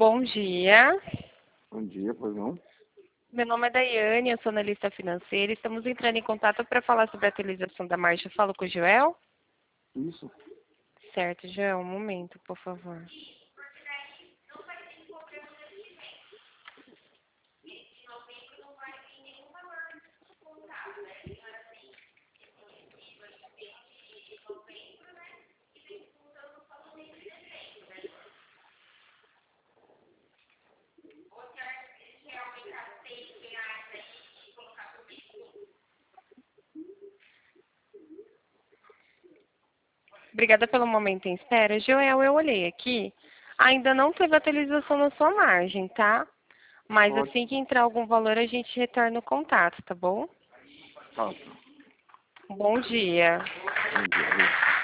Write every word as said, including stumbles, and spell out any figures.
Bom dia. Bom dia, pois não? Meu nome é Daiane, eu sou analista financeira. Estamos entrando em contato para falar sobre a atualização da margem. Eu falo com o Joel? Isso. Certo, Joel, um momento, por favor. Obrigada pelo momento em espera. Joel, eu olhei aqui. Ainda não teve atualização na sua margem, tá? Mas Pode. assim que entrar algum valor, a gente retorna o contato, tá bom? Tá. Bom dia. Bom dia.